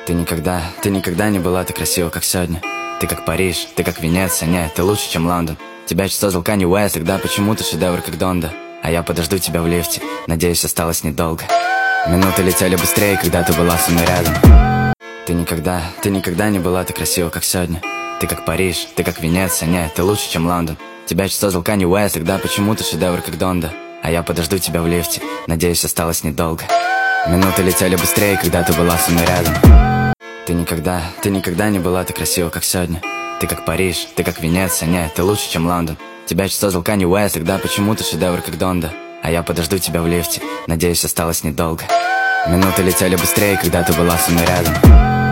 Ты никогда не была так красива, как сегодня. Ты как Париж, ты как Венеция, нет, ты лучше, чем Лондон. Тебя чуть создал Канье Уэст, тогда почему ты шедевр, как Донда. А я подожду тебя в лифте, надеюсь, осталось недолго. Минуты летели быстрее, когда ты была со мной рядом. Ты никогда не была так красива, как сегодня. Ты как Париж, ты как Венеция, нет, ты лучше, чем Лондон. Тебя чуть создал Канье Уэст, тогда почему ты шедевр, как Донда. А я подожду тебя в лифте, надеюсь, осталось недолго. Минуты летели быстрее, когда ты была со мной рядом. Ты никогда не была так красива, как сегодня. Ты как Париж, ты как Венеция, нет, ты лучше, чем Лондон. Тебя чуть создал Канье Уэст, тогда почему ты шедевр, как Донда. А я подожду тебя в лифте, надеюсь, осталось недолго. Минуты летели быстрее, когда ты была со мной рядом.